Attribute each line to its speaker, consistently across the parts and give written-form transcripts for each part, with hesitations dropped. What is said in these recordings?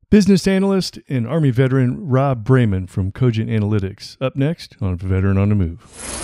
Speaker 1: Business analyst and Army veteran Rob Brayman from Cogent Analytics. Up next on Veteran on the Move.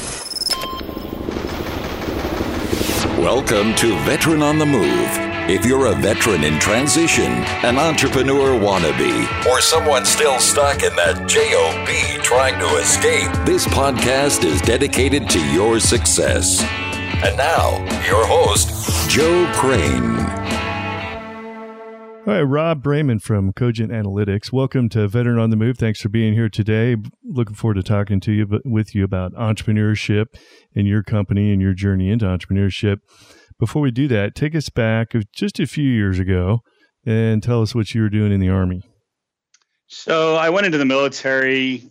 Speaker 2: Welcome to Veteran on the Move. If you're a veteran in transition, an entrepreneur wannabe, or someone still stuck in that JOB trying to escape, this podcast is dedicated to your success. And now, your host, Joe Crane.
Speaker 1: All right, Rob Brayman from Cogent Analytics. Welcome to Veteran on the Move. Thanks for being here today. Looking forward to talking to you with you about entrepreneurship and your company and your journey into entrepreneurship. Before we do that, take us back just a few years ago and tell us what you were doing in the Army.
Speaker 3: So I went into the military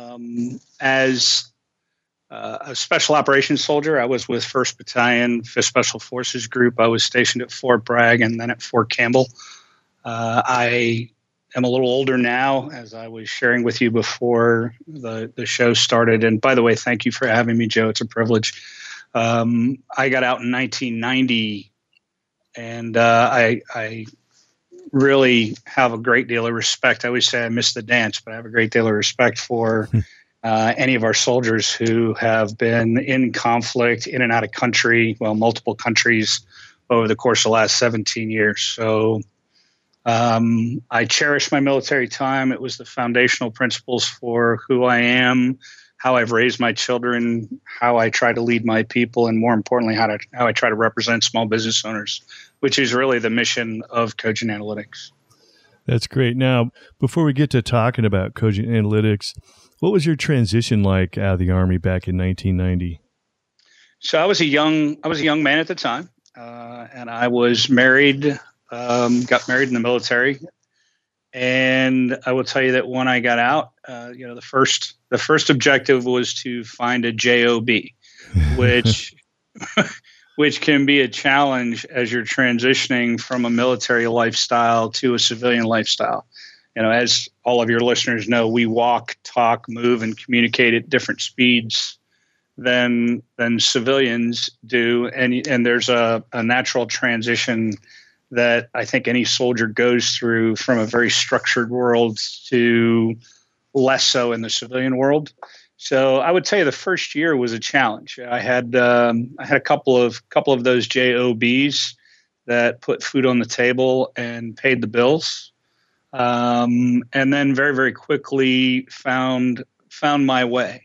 Speaker 3: as a special operations soldier. I was with 1st Battalion, 5th Special Forces Group. I was stationed at Fort Bragg and then at Fort Campbell. I am a little older now, as I was sharing with you before the show started. And by the way, thank you for having me, Joe. It's a privilege. I got out in 1990, and I really have a great deal of respect. I always say I miss the dance, but I have a great deal of respect for any of our soldiers who have been in conflict, in and out of country, multiple countries over the course of the last 17 years. So I cherish my military time. It was the foundational principles for who I am, how I've raised my children, how I try to lead my people, and more importantly, how I try to represent small business owners, which is really the mission of Cogent Analytics.
Speaker 1: That's great. Now, before we get to talking about Cogent Analytics, what was your transition like out of the Army back in 1990?
Speaker 3: So I was a young man at the time, and I was married. Got married in the military, and I will tell you that when I got out, the first objective was to find a JOB, which can be a challenge as you're transitioning from a military lifestyle to a civilian lifestyle. As all of your listeners know, we walk, talk, move, and communicate at different speeds than civilians do, and there's a natural transition that I think any soldier goes through from a very structured world to less so in the civilian world. So I would tell you the first year was a challenge. I had a couple of those JOBs that put food on the table and paid the bills, and then very, very quickly found my way.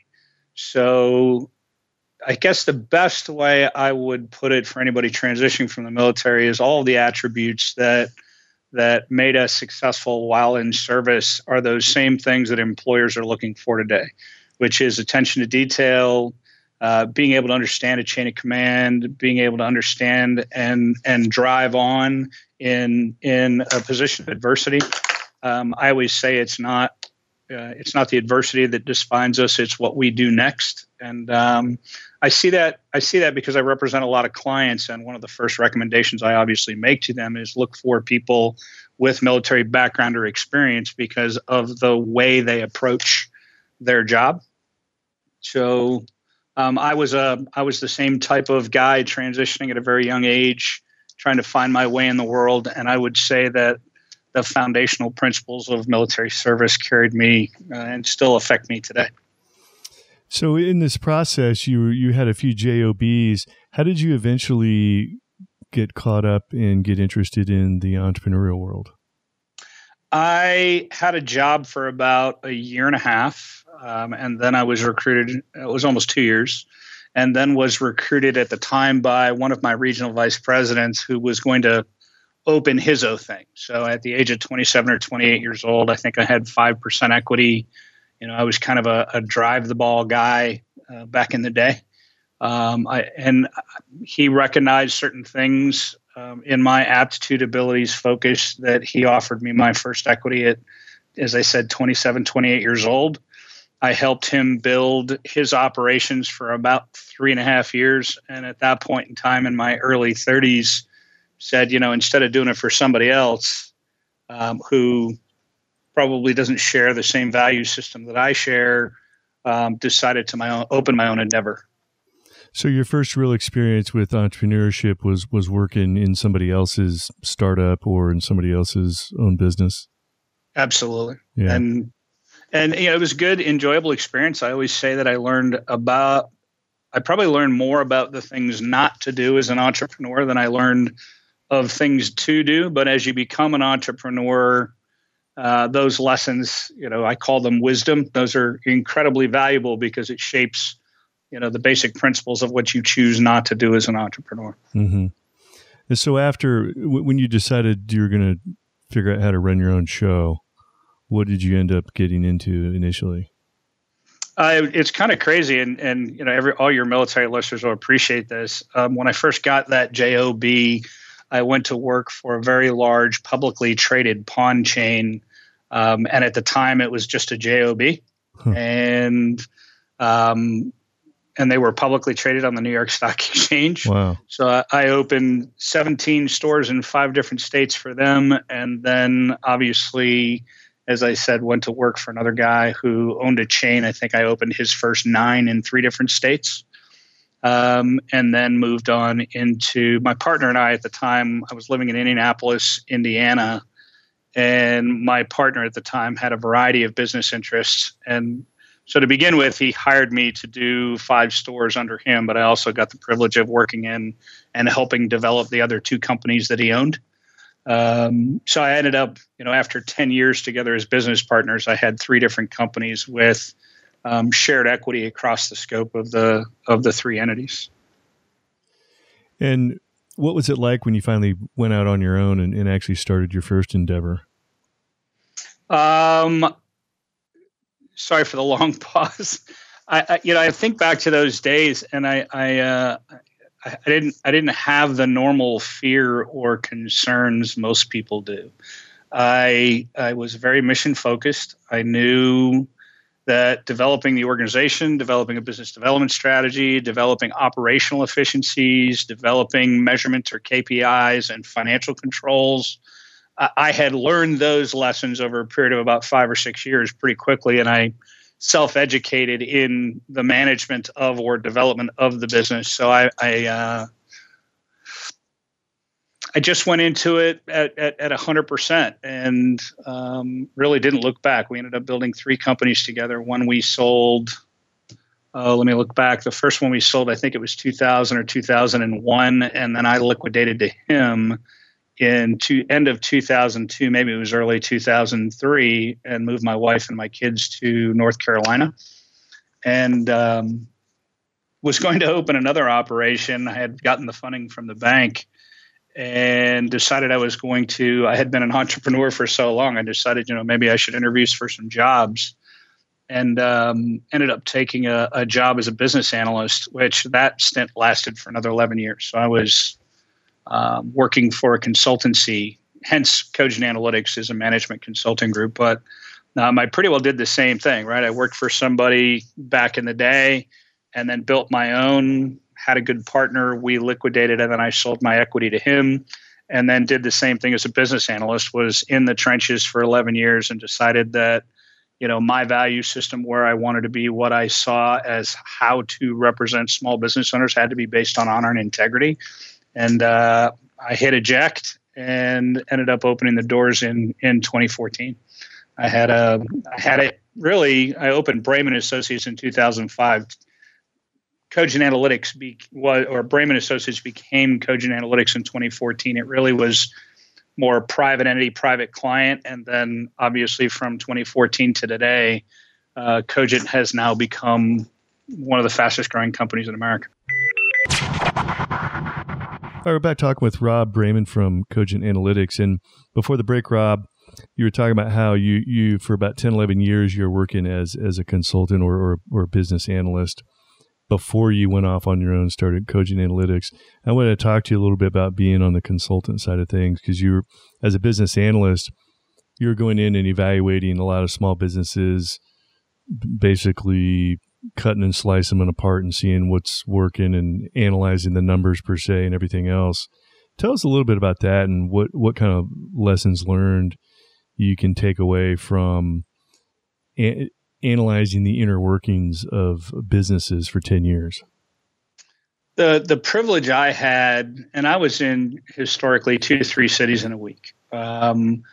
Speaker 3: So I guess the best way I would put it for anybody transitioning from the military is all of the attributes that made us successful while in service are those same things that employers are looking for today, which is attention to detail, being able to understand a chain of command, being able to understand and drive on in a position of adversity. I always say it's not the adversity that defines us; it's what we do next. And I see that because I represent a lot of clients, and one of the first recommendations I obviously make to them is look for people with military background or experience because of the way they approach their job. So I was the same type of guy transitioning at a very young age, trying to find my way in the world, and I would say that the foundational principles of military service carried me and still affect me today.
Speaker 1: So in this process, you had a few JOBs. How did you eventually get caught up and get interested in the entrepreneurial world?
Speaker 3: I had a job for about a year and a half, and then I was recruited. It was almost 2 years, and then was recruited at the time by one of my regional vice presidents who was going to open his own thing. So at the age of 27 or 28 years old, I think I had 5% equity. I was kind of a drive the ball guy back in the day. And he recognized certain things in my aptitude, abilities, focus that he offered me my first equity at, as I said, 27, 28 years old. I helped him build his operations for about 3.5 years. And at that point in time in my early 30s, said, instead of doing it for somebody else who probably doesn't share the same value system that I share, decided to open my own endeavor.
Speaker 1: So your first real experience with entrepreneurship was working in somebody else's startup or in somebody else's own business?
Speaker 3: Absolutely.
Speaker 1: Yeah.
Speaker 3: And it was a good, enjoyable experience. I always say that I probably learned more about the things not to do as an entrepreneur than I learned of things to do. But as you become an entrepreneur, those lessons, I call them wisdom. Those are incredibly valuable because it shapes, the basic principles of what you choose not to do as an entrepreneur.
Speaker 1: Mm-hmm. And so when you decided you were going to figure out how to run your own show, what did you end up getting into initially?
Speaker 3: It's kind of crazy, and all your military listeners will appreciate this. When I first got that job, I went to work for a very large publicly traded pawn chain, and at the time it was just a job, and they were publicly traded on the New York Stock Exchange.
Speaker 1: Wow!
Speaker 3: So I opened 17 stores in 5 different states for them, and then obviously, as I said, went to work for another guy who owned a chain. I think I opened his first 9 in 3 different states. And then moved on into my partner and I at the time. I was living in Indianapolis, Indiana, and my partner at the time had a variety of business interests. And so to begin with, he hired me to do 5 stores under him, but I also got the privilege of working in and helping develop the other 2 companies that he owned. So I ended up, after 10 years together as business partners, I had 3 different companies with shared equity across the scope of the 3 entities.
Speaker 1: And what was it like when you finally went out on your own and actually started your first endeavor?
Speaker 3: Sorry for the long pause. I think back to those days, and I didn't have the normal fear or concerns most people do. I was very mission focused. I knew that developing the organization, developing a business development strategy, developing operational efficiencies, developing measurements or KPIs and financial controls, I had learned those lessons over a period of about 5 or 6 years pretty quickly, and I self-educated in the management of or development of the business. So I just went into it at 100% and really didn't look back. We ended up building 3 companies together. One we sold, let me look back. The first one we sold, I think it was 2000 or 2001, and then I liquidated to him in end of 2002, maybe it was early 2003, and moved my wife and my kids to North Carolina, and was going to open another operation. I had gotten the funding from the bank and decided I had been an entrepreneur for so long. I decided, maybe I should interview for some jobs, and ended up taking a job as a business analyst, which that stint lasted for another 11 years. So I was working for a consultancy, hence Cogent Analytics is a management consulting group. But I pretty well did the same thing, right? I worked for somebody back in the day and then built my own, had a good partner. We liquidated, and then I sold my equity to him, and then did the same thing as a business analyst, was in the trenches for 11 years and decided that, my value system, where I wanted to be, what I saw as how to represent small business owners, had to be based on honor and integrity. And I hit eject and ended up opening the doors in 2014. I opened Brayman Associates in 2005. Cogent Analytics Brayman Associates became Cogent Analytics in 2014. It really was more private entity, private client. And then obviously from 2014 to today, Cogent has now become one of the fastest growing companies in America.
Speaker 1: All right, we're back talking with Rob Brayman from Cogent Analytics. And before the break, Rob, you were talking about how you for about 10, 11 years, you're working as a consultant or a business analyst before you went off on your own, started Cogent Analytics. I wanted to talk to you a little bit about being on the consultant side of things, because you're, as a business analyst, you're going in and evaluating a lot of small businesses, basically cutting and slicing them apart and seeing what's working and analyzing the numbers per se and everything else. Tell us a little bit about that and what kind of lessons learned you can take away from analyzing the inner workings of businesses for 10 years.
Speaker 3: The privilege I had, and I was in historically 2 to 3 cities in a week.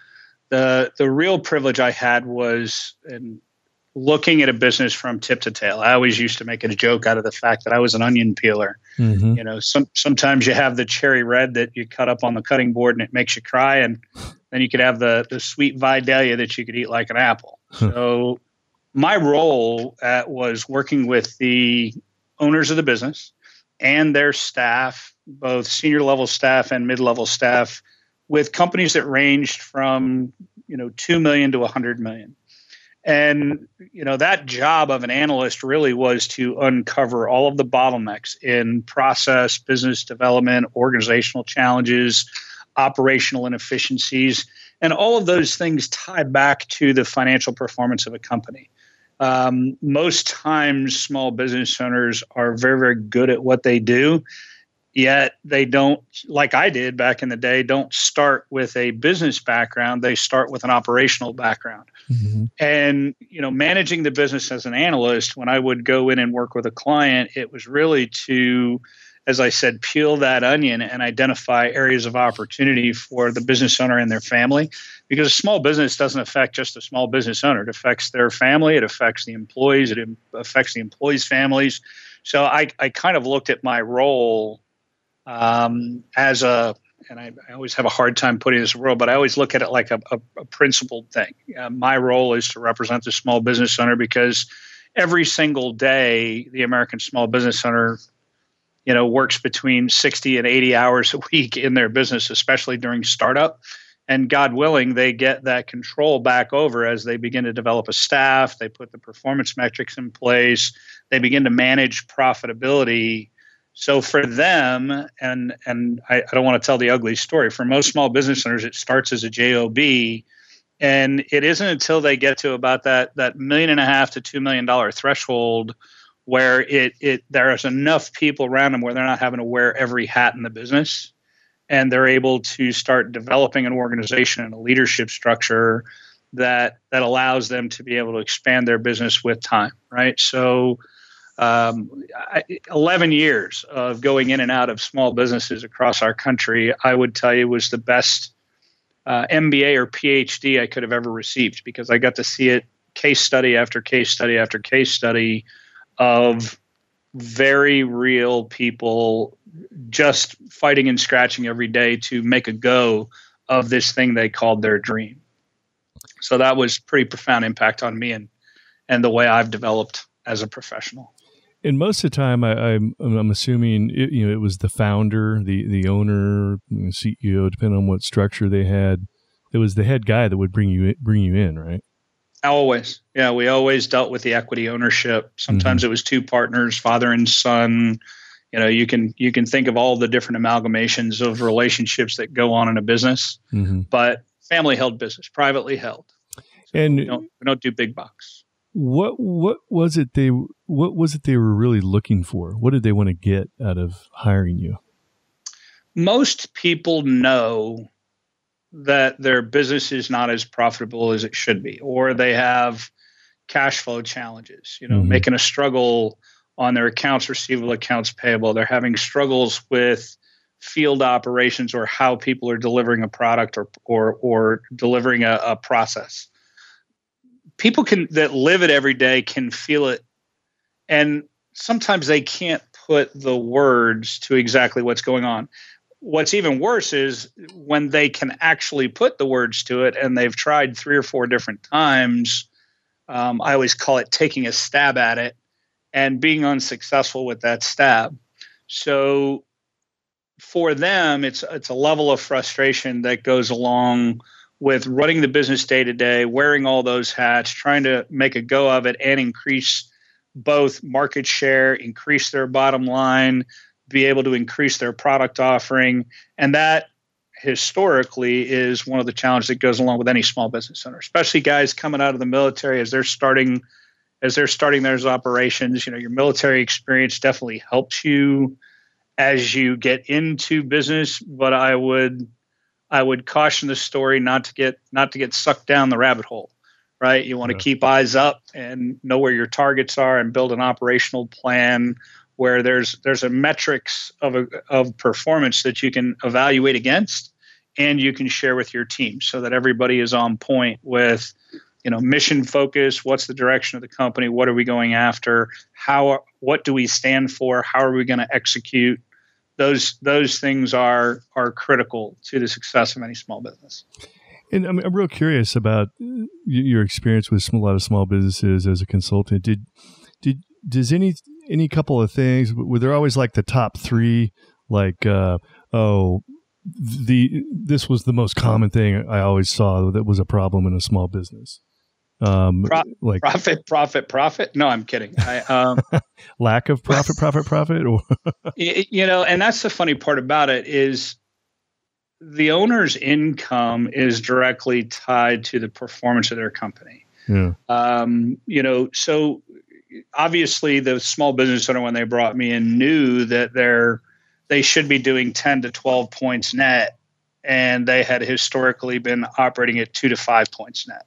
Speaker 3: The real privilege I had was in looking at a business from tip to tail. I always used to make it a joke out of the fact that I was an onion peeler.
Speaker 1: Mm-hmm.
Speaker 3: You know, sometimes you have the cherry red that you cut up on the cutting board and it makes you cry, and then you could have the sweet Vidalia that you could eat like an apple. So my role was working with the owners of the business and their staff, both senior level staff and mid-level staff, with companies that ranged from 2 million to 100 million. And, that job of an analyst really was to uncover all of the bottlenecks in process, business development, organizational challenges, operational inefficiencies, and all of those things tie back to the financial performance of a company. Most times, small business owners are very, very good at what they do, yet they don't, like I did back in the day, don't start with a business background. They start with an operational background.
Speaker 1: Mm-hmm.
Speaker 3: And, managing the business as an analyst, when I would go in and work with a client, it was really to, as I said, peel that onion and identify areas of opportunity for the business owner and their family. Because a small business doesn't affect just the small business owner. It affects their family. It affects the employees. It affects the employees' families. So I kind of looked at my role as and I always have a hard time putting this in role, but I always look at it like a principled thing. My role is to represent the small business owner, because every single day the American small business owner, works between 60 and 80 hours a week in their business, especially during startup. And God willing, they get that control back over as they begin to develop a staff. They put the performance metrics in place. They begin to manage profitability. So for them, and I don't want to tell the ugly story, for most small business owners, it starts as a JOB. And it isn't until they get to about that $1.5 million to $2 million threshold where there's enough people around them where they're not having to wear every hat in the business, and they're able to start developing an organization and a leadership structure that allows them to be able to expand their business with time, right? So 11 years of going in and out of small businesses across our country, I would tell you, was the best MBA or PhD I could have ever received, because I got to see it case study after case study after case study of very real people just fighting and scratching every day to make a go of this thing they called their dream. So that was pretty profound impact on me and the way I've developed as a professional.
Speaker 1: And most of the time, I'm assuming it was the founder, the owner, CEO, depending on what structure they had. It was the head guy that would bring you in, right?
Speaker 3: Always, yeah. We always dealt with the equity ownership. Sometimes it was two partners, father and son. You can think of all the different amalgamations of relationships that go on in a business, but family held business, privately held. So
Speaker 1: and
Speaker 3: we don't do big bucks.
Speaker 1: What was it they were really looking for? What did they want to get out of hiring you?
Speaker 3: Most people know that their business is not as profitable as it should be, or they have cash flow challenges, making a struggle on their accounts receivable, accounts payable. They're having struggles with field operations, or how people are delivering a product or delivering a process. People that live it every day can feel it, and sometimes they can't put the words to exactly what's going on. What's even worse is when they can actually put the words to it, and they've tried 3 or 4 different times. I always call it taking a stab at it and being unsuccessful with that stab. So for them, it's a level of frustration that goes along with running the business day to day, wearing all those hats, trying to make a go of it and increase both market share, increase their bottom line, be able to increase their product offering. And that historically is one of the challenges that goes along with any small business owner, especially guys coming out of the military as they're starting their operations. Your military experience definitely helps you as you get into business, but I would caution the story not to get sucked down the rabbit hole, right? You want to keep eyes up and know where your targets are and build an operational plan where there's a metrics of performance that you can evaluate against, and you can share with your team so that everybody is on point with, mission focus. What's the direction of the company? What are we going after? What do we stand for? How are we going to execute? Those things are critical to the success of any small business.
Speaker 1: And I'm real curious about your experience with a lot of small businesses as a consultant. Does any couple of things, were there always like the top three, like, this was the most common thing I always saw that was a problem in a small business?
Speaker 3: Like profit. No, I'm kidding.
Speaker 1: Lack of profit, or
Speaker 3: and that's the funny part about it is the owner's income is directly tied to the performance of their company.
Speaker 1: Yeah.
Speaker 3: So obviously the small business owner, when they brought me in, knew that they should be doing 10 to 12 points net, and they had historically been operating at 2 to 5 points net.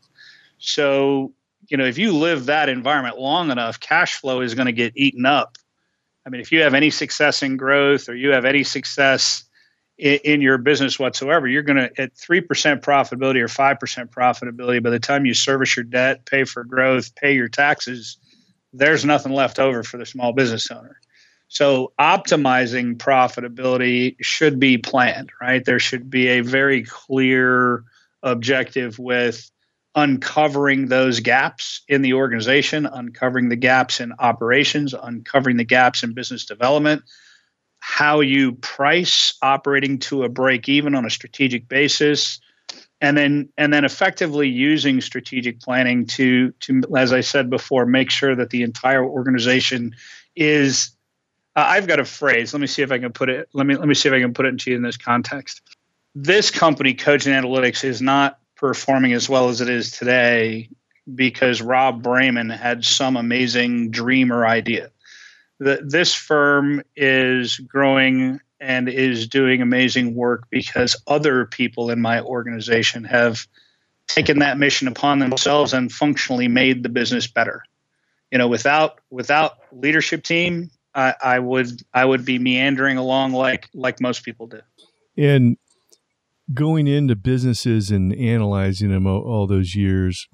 Speaker 3: So, if you live that environment long enough, cash flow is going to get eaten up. I mean, if you have any success in growth or you have any success in your business whatsoever, you're going to, at 3% profitability or 5% profitability, by the time you service your debt, pay for growth, pay your taxes, there's nothing left over for the small business owner. So optimizing profitability should be planned, right? There should be a very clear objective with uncovering those gaps in the organization, uncovering the gaps in operations, uncovering the gaps in business development, how you price operating to a break even on a strategic basis, and then effectively using strategic planning to, as I said before, make sure that the entire organization is. I've got a phrase. Let me see if I can put it. Let me see if I can put it into you in this context. This company, Cogent Analytics, is not performing as well as it is today because Rob Brayman had some amazing dream or idea. This firm is growing and is doing amazing work because other people in my organization have taken that mission upon themselves and functionally made the business better. Without leadership team, I would be meandering along like most people do.
Speaker 1: And going into businesses and analyzing them all those years,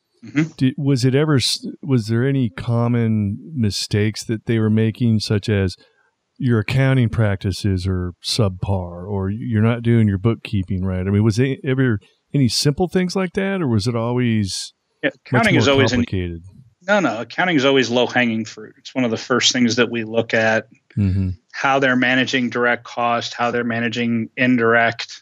Speaker 1: was there any common mistakes that they were making, such as your accounting practices are subpar, or you're not doing your bookkeeping right? I mean, was there ever any simple things like that, or was it always
Speaker 3: accounting
Speaker 1: much more
Speaker 3: is always
Speaker 1: complicated?
Speaker 3: No. Accounting is always low-hanging fruit. It's one of the first things that we look at, how they're managing direct cost, how they're managing indirect,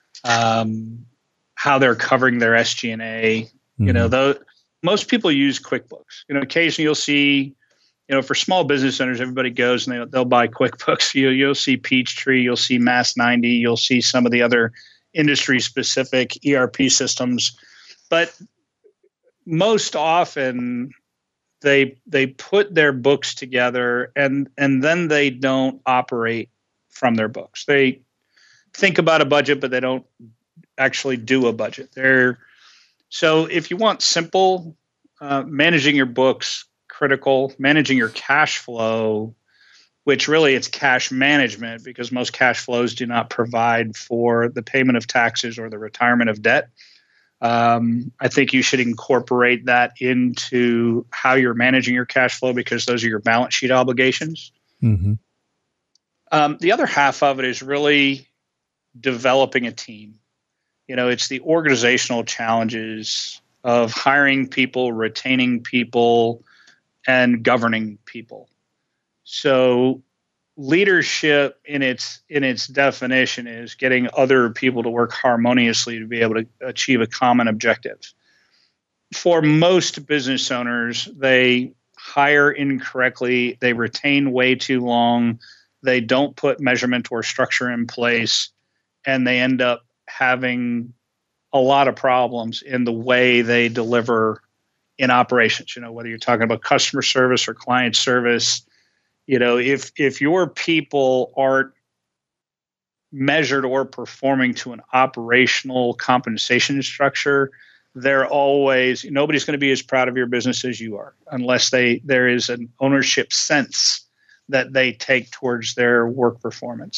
Speaker 3: how they're covering their SG&A. Most people use QuickBooks. Occasionally you'll see, for small business owners, everybody goes and they'll buy QuickBooks. You'll see Peachtree, you'll see Mass90, you'll see some of the other industry-specific ERP systems. But most often they put their books together and then they don't operate from their books. They think about a budget, but they don't actually do a budget. So if you want simple, managing your books, critical, managing your cash flow, which really it's cash management because most cash flows do not provide for the payment of taxes or the retirement of debt. I think you should incorporate that into how you're managing your cash flow because those are your balance sheet obligations. The other half of it is really developing a team. It's the organizational challenges of hiring people, retaining people, and governing people. So leadership in its definition is getting other people to work harmoniously to be able to achieve a common objective. For most business owners, they hire incorrectly, they retain way too long, they don't put measurement or structure in place, and they end up having a lot of problems in the way they deliver in operations. Whether you're talking about customer service or client service, if your people aren't measured or performing to an operational compensation structure, nobody's going to be as proud of your business as you are, unless there is an ownership sense that they take towards their work performance.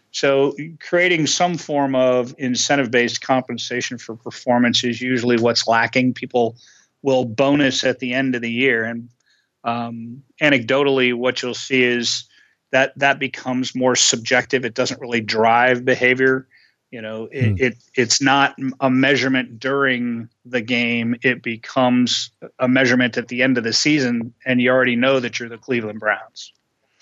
Speaker 3: So creating some form of incentive-based compensation for performance is usually what's lacking. People will bonus at the end of the year. And anecdotally, what you'll see is that becomes more subjective. It doesn't really drive behavior. It's not a measurement during the game. It becomes a measurement at the end of the season, and you already know that you're the Cleveland Browns.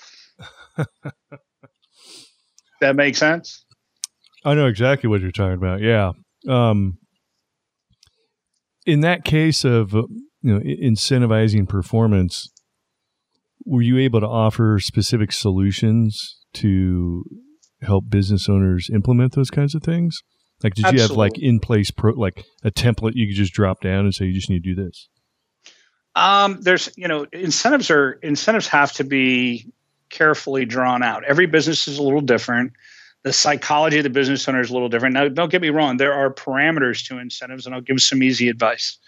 Speaker 3: That makes sense?
Speaker 1: I know exactly what you're talking about. Yeah. In that case of incentivizing performance, were you able to offer specific solutions to help business owners implement those kinds of things? Like, did you have like in place like a template you could just drop down and say you just need to do this?
Speaker 3: There's incentives have to be carefully drawn out. Every business is a little different. The psychology of the business owner is a little different. Now, don't get me wrong. There are parameters to incentives, and I'll give some easy advice.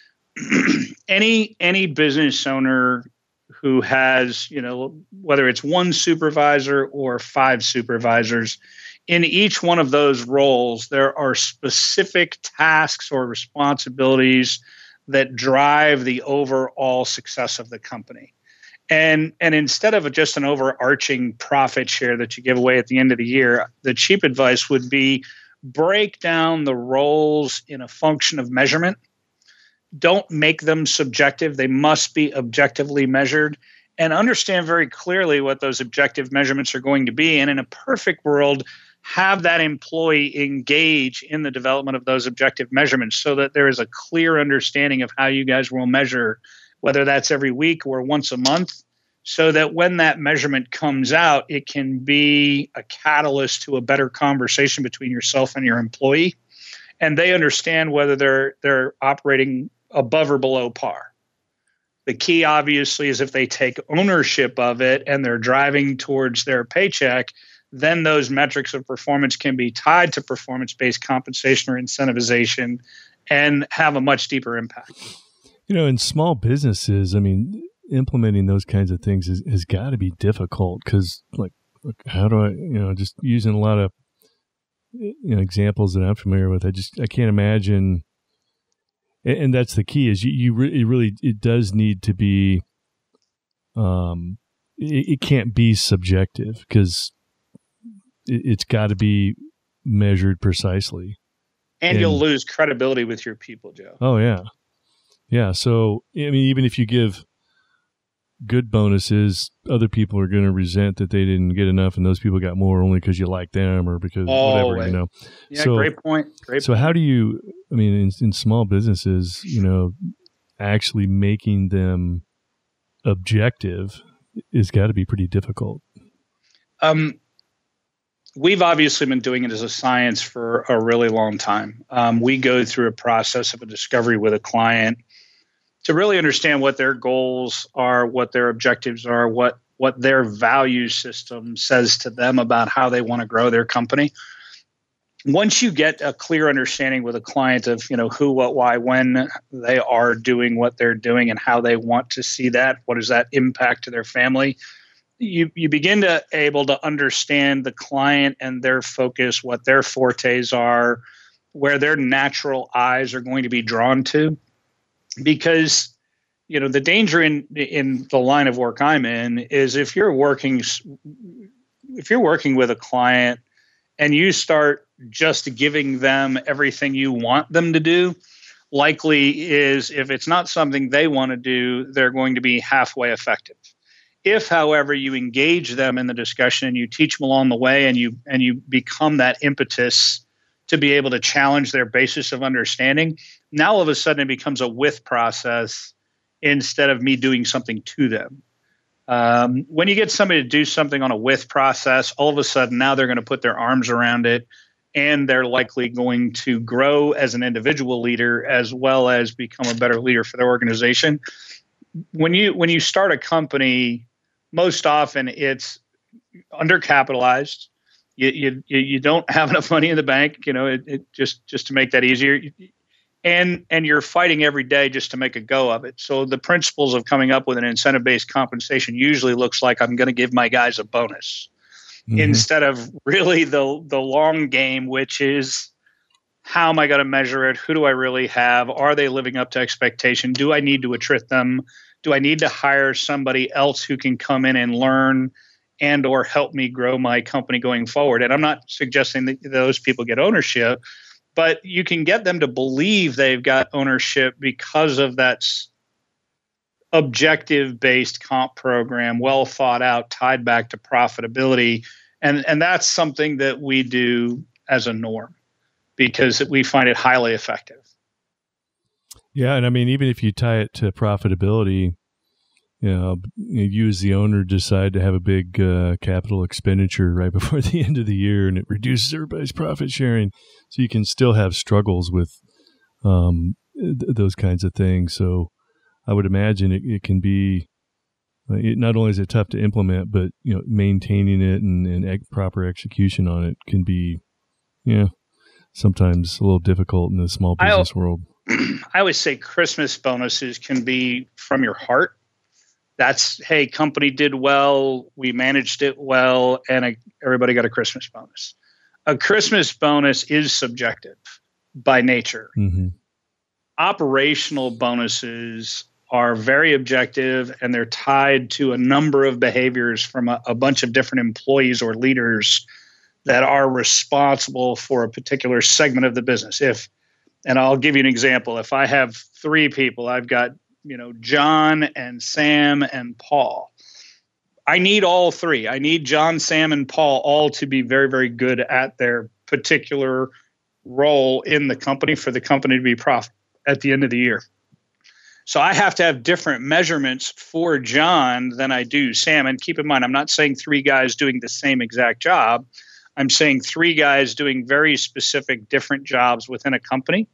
Speaker 3: Any business owner who has, whether it's one supervisor or 5 supervisors, in each one of those roles, there are specific tasks or responsibilities that drive the overall success of the company. And instead of just an overarching profit share that you give away at the end of the year, the cheap advice would be break down the roles in a function of measurement. Don't make them subjective. They must be objectively measured, and understand very clearly what those objective measurements are going to be. And in a perfect world, have that employee engage in the development of those objective measurements so that there is a clear understanding of how you guys will measure, whether that's every week or once a month, so that when that measurement comes out, it can be a catalyst to a better conversation between yourself and your employee. And they understand whether they're operating above or below par. The key, obviously, is if they take ownership of it and they're driving towards their paycheck, then those metrics of performance can be tied to performance-based compensation or incentivization and have a much deeper impact.
Speaker 1: In small businesses, implementing those kinds of things has got to be difficult because, how do I, just using a lot of examples that I'm familiar with, I can't imagine. And that's the key is it does need to be, it can't be subjective because it's got to be measured precisely.
Speaker 3: And you'll lose credibility with your people, Joe.
Speaker 1: Oh, yeah. Yeah. So, even if you give good bonuses, other people are going to resent that they didn't get enough and those people got more only because you like them or because whatever,
Speaker 3: Yeah, so, great point.
Speaker 1: How do you, in small businesses, actually making them objective has got to be pretty difficult.
Speaker 3: We've obviously been doing it as a science for a really long time. We go through a process of a discovery with a client to really understand what their goals are, what their objectives are, what their value system says to them about how they want to grow their company. Once you get a clear understanding with a client of, who, what, why, when they are doing what they're doing and how they want to see that, what does that impact to their family, you begin to able to understand the client and their focus, what their fortes are, where their natural eyes are going to be drawn to. Because, the danger in the line of work I'm in is if you're working with a client and you start just giving them everything you want them to do, likely is if it's not something they want to do, they're going to be halfway effective. If, however, you engage them in the discussion and you teach them along the way and you become that impetus to be able to challenge their basis of understanding, now all of a sudden it becomes a with process instead of me doing something to them. When you get somebody to do something on a with process, all of a sudden now they're going to put their arms around it and they're likely going to grow as an individual leader as well as become a better leader for their organization. When you start a company, most often it's undercapitalized. You don't have enough money in the bank, just to make that easier. And you're fighting every day just to make a go of it. So the principles of coming up with an incentive-based compensation usually looks like I'm going to give my guys a bonus. instead of really the long game, which is, how am I going to measure it? Who do I really have? Are they living up to expectation? Do I need to attrit them? Do I need to hire somebody else who can come in and learn and or help me grow my company going forward? And I'm not suggesting that those people get ownership, but you can get them to believe they've got ownership because of that objective-based comp program, well thought out, tied back to profitability. And that's something that we do as a norm, because we find it highly effective.
Speaker 1: Yeah, and I mean, even if you tie it to profitability, you as the owner decide to have a big capital expenditure right before the end of the year, and it reduces everybody's profit sharing, so you can still have struggles with those kinds of things. So I would imagine it can be, not only is it tough to implement, but maintaining it and proper execution on it can be, sometimes a little difficult in the small business world.
Speaker 3: I always say Christmas bonuses can be from your heart. That's, hey, company did well, we managed it well, and everybody got a Christmas bonus. A Christmas bonus is subjective by nature.
Speaker 1: Mm-hmm.
Speaker 3: Operational bonuses are very objective, and they're tied to a number of behaviors from a bunch of different employees or leaders that are responsible for a particular segment of the business. And I'll give you an example. If I have 3 people, I've got, John and Sam and Paul. I need all 3. I need John, Sam, and Paul all to be very, very good at their particular role in the company for the company to be profitable at the end of the year. So I have to have different measurements for John than I do Sam. And keep in mind, I'm not saying 3 guys doing the same exact job. I'm saying 3 guys doing very specific different jobs within a company.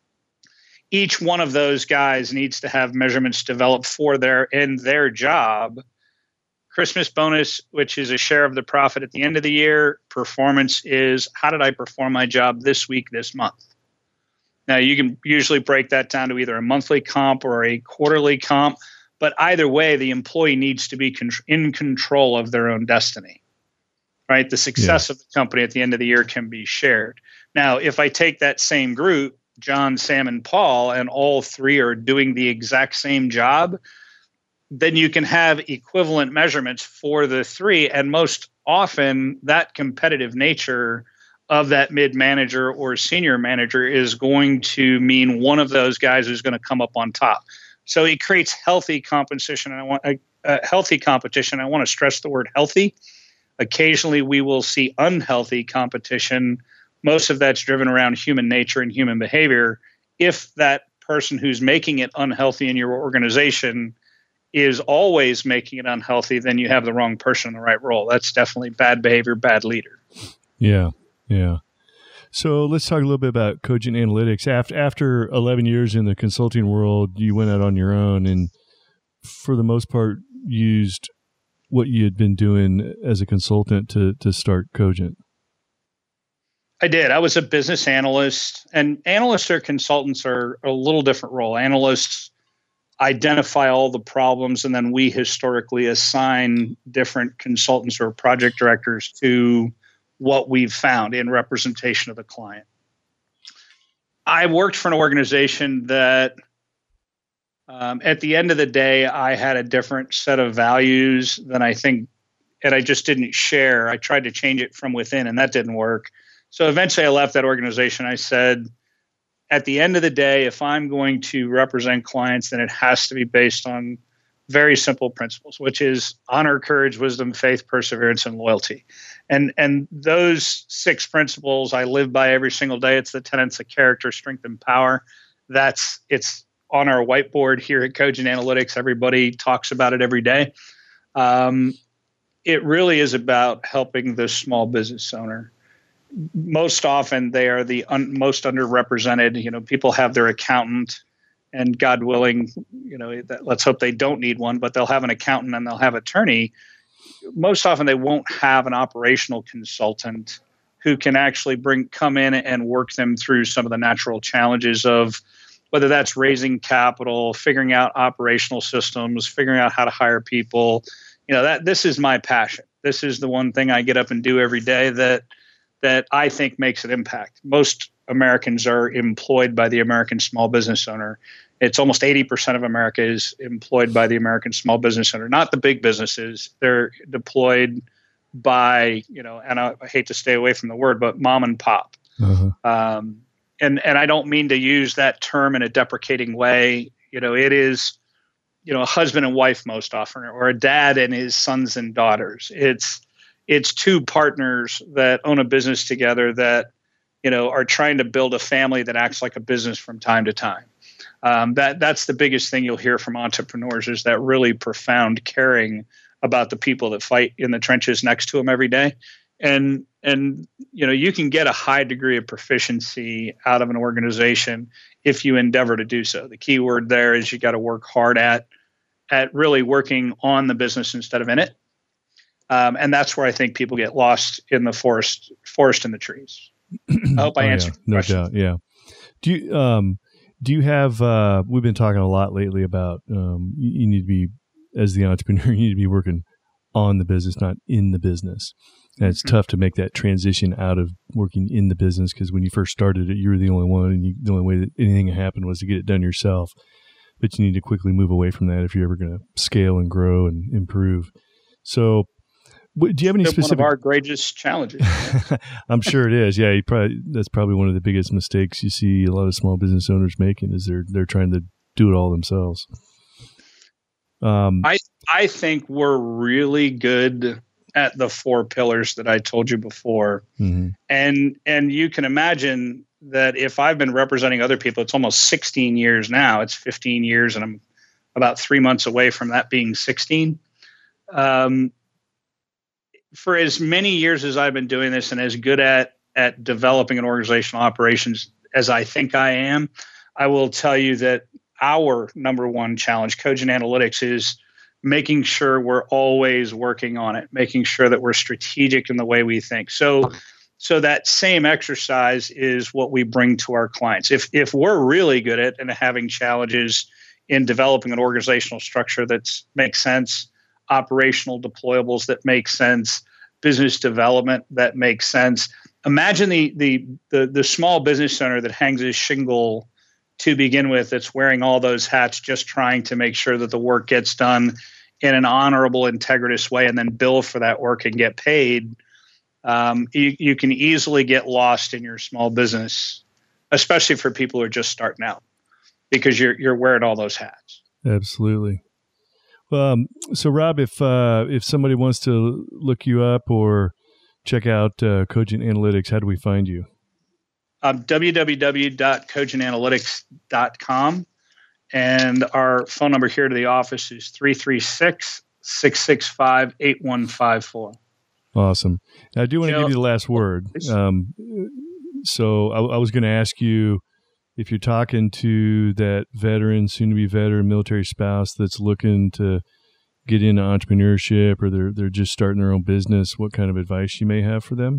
Speaker 3: Each one of those guys needs to have measurements developed for their job. Christmas bonus, which is a share of the profit at the end of the year. Performance is, how did I perform my job this week, this month? Now, you can usually break that down to either a monthly comp or a quarterly comp, but either way, the employee needs to be in control of their own destiny, right? The success of the company at the end of the year can be shared. Now, if I take that same group, John, Sam, and Paul, and all 3 are doing the exact same job, then you can have equivalent measurements for the 3. And most often, that competitive nature of that mid-manager or senior manager is going to mean one of those guys is going to come up on top. So it creates healthy competition. And I want a healthy competition. I want to stress the word healthy. Occasionally, we will see unhealthy competition. Most of that's driven around human nature and human behavior. If that person who's making it unhealthy in your organization is always making it unhealthy, then you have the wrong person in the right role. That's definitely bad behavior, bad leader.
Speaker 1: Yeah. Yeah. So let's talk a little bit about Cogent Analytics. After 11 years in the consulting world, you went out on your own and for the most part used what you had been doing as a consultant to start Cogent.
Speaker 3: I did. I was a business analyst, and analysts or consultants are a little different role. Analysts identify all the problems, and then we historically assign different consultants or project directors to what we've found in representation of the client. I worked for an organization that at the end of the day, I had a different set of values than I think, and I just didn't share. I tried to change it from within, and that didn't work. So eventually I left that organization. I said, at the end of the day, if I'm going to represent clients, then it has to be based on very simple principles, which is honor, courage, wisdom, faith, perseverance, and loyalty. And those 6 principles I live by every single day. It's the tenets of character, strength, and power. It's on our whiteboard here at Cogent Analytics. Everybody talks about it every day. It really is about helping the small business owner. Most often they are the most underrepresented. People have their accountant, and God willing, let's hope they don't need one, but they'll have an accountant and they'll have an attorney. Most often they won't have an operational consultant who can actually come in and work them through some of the natural challenges of whether that's raising capital, figuring out operational systems, figuring out how to hire people. This is my passion. This is the one thing I get up and do every day that I think makes an impact. Most Americans are employed by the American small business owner. It's almost 80% of America is employed by the American small business owner, not the big businesses. They're deployed by, and I hate to stay away from the word, but mom and pop. Uh-huh. And I don't mean to use that term in a deprecating way. It is, a husband and wife most often, or a dad and his sons and daughters. It's two partners that own a business together that, are trying to build a family that acts like a business from time to time. That's the biggest thing you'll hear from entrepreneurs, is that really profound caring about the people that fight in the trenches next to them every day. And you can get a high degree of proficiency out of an organization if you endeavor to do so. The key word there is you got to work hard at really working on the business instead of in it. And that's where I think people get lost in the forest and the trees. I hope I answered your question.
Speaker 1: No doubt. Yeah. Do you have, we've been talking a lot lately about, you need to be, as the entrepreneur, you need to be working on the business, not in the business. And it's tough to make that transition out of working in the business, because when you first started it, you were the only one, and the only way that anything happened was to get it done yourself. But you need to quickly move away from that if you're ever going to scale and grow and improve. So, do you have any specific?
Speaker 3: One of our greatest challenges.
Speaker 1: I'm sure it is. Yeah, that's probably one of the biggest mistakes you see a lot of small business owners making, is they're trying to do it all themselves.
Speaker 3: I think we're really good at the 4 pillars that I told you before. Mm-hmm. And you can imagine that if I've been representing other people, it's almost 16 years now. It's 15 years, and I'm about 3 months away from that being 16. For as many years as I've been doing this, and as good at developing an organizational operations as I think I am, I will tell you that our number one challenge, Cogent Analytics, is making sure we're always working on it, making sure that we're strategic in the way we think. So that same exercise is what we bring to our clients. If we're really good at and having challenges in developing an organizational structure that makes sense, operational deployables that make sense, business development that makes sense. Imagine the small business owner that hangs his shingle to begin with, that's wearing all those hats, just trying to make sure that the work gets done in an honorable, integritous way, and then bill for that work and get paid. You can easily get lost in your small business, especially for people who are just starting out, because you're wearing all those hats.
Speaker 1: Absolutely. So Rob, if somebody wants to look you up or check out Cogent Analytics, how do we find you?
Speaker 3: www.cogentanalytics.com. And our phone number here to the office is 336-665-8154.
Speaker 1: Awesome. Now, I do want to give you the last word. So I was going to ask you, if you're talking to that veteran, soon-to-be veteran, military spouse that's looking to get into entrepreneurship, or they're just starting their own business, what kind of advice you may have for them?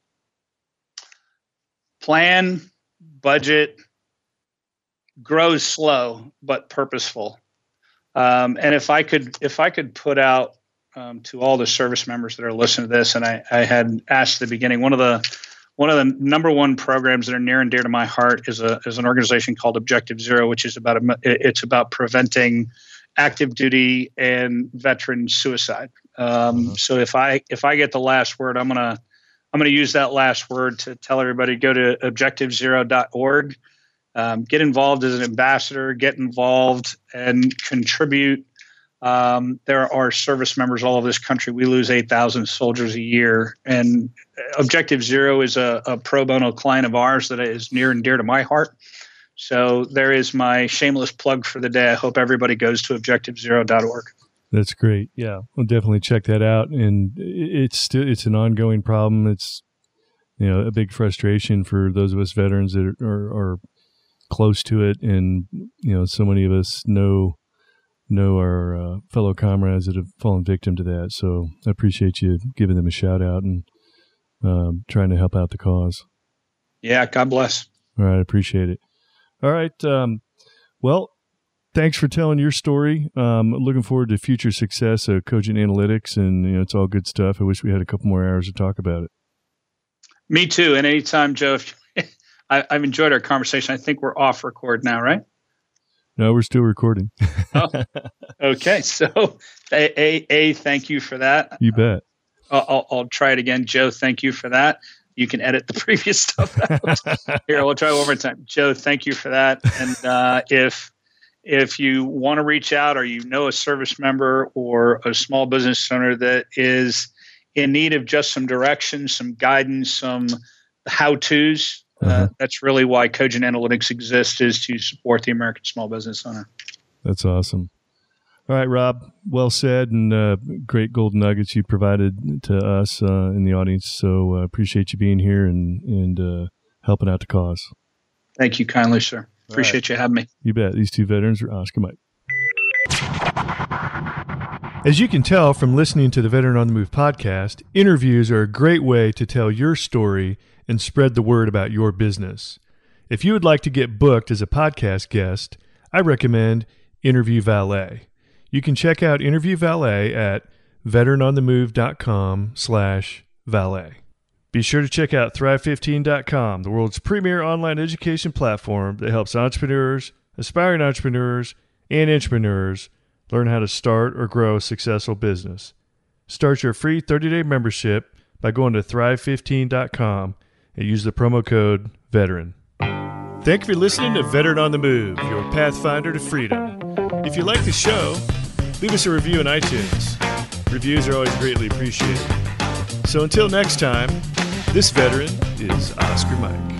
Speaker 3: Plan, budget, grow slow but purposeful. And if I could put out to all the service members that are listening to this, and I had asked at the beginning, one of the number one programs that are near and dear to my heart is an organization called Objective Zero, which is about preventing active duty and veteran suicide. So if I get the last word, I'm gonna use that last word to tell everybody, go to objectivezero.org, get involved as an ambassador, get involved and contribute. There are service members all over this country. We lose 8,000 soldiers a year, and Objective Zero is a pro bono client of ours that is near and dear to my heart. So there is my shameless plug for the day. I hope everybody goes to objectivezero.org.
Speaker 1: That's great. Yeah, we'll definitely check that out. And it's an ongoing problem. It's a big frustration for those of us veterans that are close to it, and so many of us know our fellow comrades that have fallen victim to that. So I appreciate you giving them a shout out and trying to help out the cause.
Speaker 3: Yeah, God bless.
Speaker 1: All right, I appreciate it. All right. Well, thanks for telling your story. Looking forward to future success of Cogent Analytics, and it's all good stuff. I wish we had a couple more hours to talk about it.
Speaker 3: Me too. And anytime, Joe, I've enjoyed our conversation. I think we're off record now, right?
Speaker 1: No, we're still recording.
Speaker 3: Oh, okay. So, thank you for that.
Speaker 1: You bet.
Speaker 3: I'll try it again. Joe, thank you for that. You can edit the previous stuff out. Here, we'll try one more time. Joe, thank you for that. And if you want to reach out, or you know a service member or a small business owner that is in need of just some direction, some guidance, some how-tos, that's really why Cogent Analytics exists, is to support the American small business owner.
Speaker 1: That's awesome. All right, Rob, well said, and great gold nuggets you provided to us in the audience. So appreciate you being here and helping out the cause.
Speaker 3: Thank you kindly, sir. Appreciate you having me.
Speaker 1: You bet. These two veterans are Oscar Mike. As you can tell from listening to the Veteran on the Move podcast, interviews are a great way to tell your story and spread the word about your business. If you would like to get booked as a podcast guest, I recommend Interview Valet. You can check out Interview Valet at veteranonthemove.com/valet. Be sure to check out Thrive15.com, the world's premier online education platform that helps entrepreneurs, aspiring entrepreneurs, and intrapreneurs learn how to start or grow a successful business. Start your free 30-day membership by going to Thrive15.com and use the promo code VETERAN. Thank you for listening to Veteran on the Move, your pathfinder to freedom. If you like the show, leave us a review on iTunes. Reviews are always greatly appreciated. So until next time, this veteran is Oscar Mike.